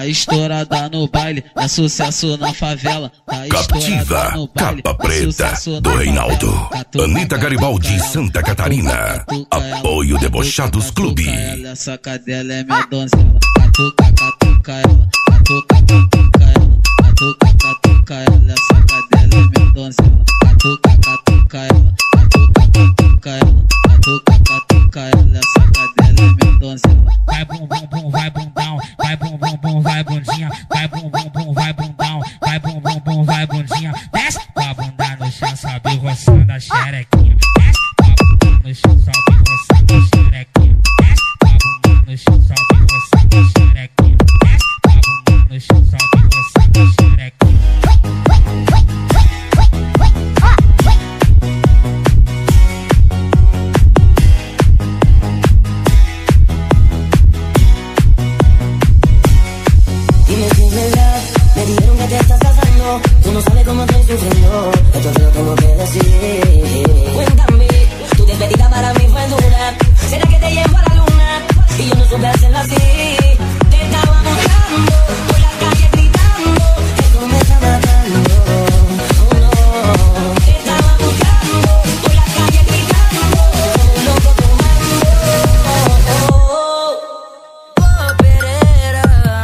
estourada no baile, é sucesso na favela. Tá estourada no baile, Capa Preta do Reinaldo. Anitta Garibaldi, Santa Catarina. Apoio Debochados Clube. Essa cadela é minha donzela. Catuca ela, catuca ela, catuca ela. Essa cadela é minha donzela. Catuca ela, catuca ela, catuca ela. Essa cadela é minha donzela. Vai bum bum bum, vai bundão, vai bum bum bum, vai bundinha, vai bum bum bum, vai bundão, vai bum bum bum, vai bundinha. Desce com a bunda no chão, sobe roçando a xerequinha. Desce com a bunda no chão, sobe roçando a xerequinha. Desce com a bunda no chão, sobe roçando a xerequinha. Desce com a bunda no chão, sobe roçando a xerequinha. Tú no sabes cómo estoy sufriendo, esto te lo tengo que decir. Cuéntame, tu despedida para mí fue dura. ¿Será que te llevo a la luna? Y yo no supe hacerlo así. Te estaba buscando, por la calle gritando, esto me está matando. Oh no. Te estaba buscando, por la calle gritando, como un loco tomando. Oh, Pereira.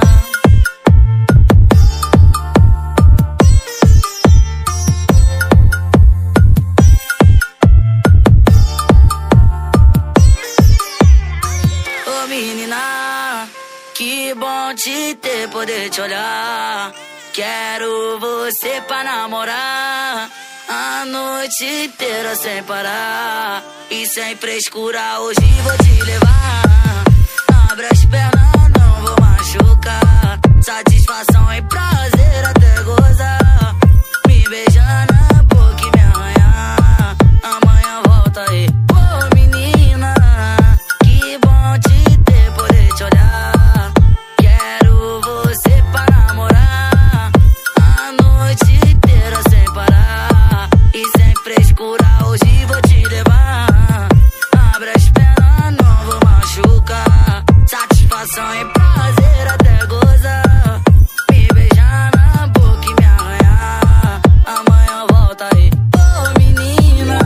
Menina, que bom te ter, poder te olhar. Quero você pra namorar a noite inteira sem parar. E sem frescura, hoje vou te levar. Abre as pernas, não vou machucar. Satisfação e prazer até gozar. Me beijar na boca e me arranhar. Amanhã volta aí. Ô menina, que bom te ter, poder te olhar. Quero você pra namorar a noite inteira sem parar. E sem frescura, hoje vou te levar. Abre as pernas, não vou machucar. Satisfação e prazer até gozar. Me beijar na boca e me arranhar. Amanhã volta aí. Ô menina.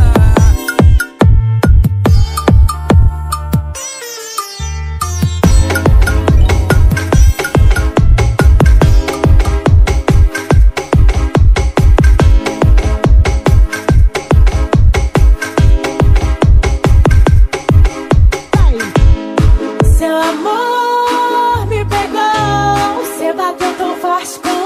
Seu amor me pegou, cê bateu tão forte com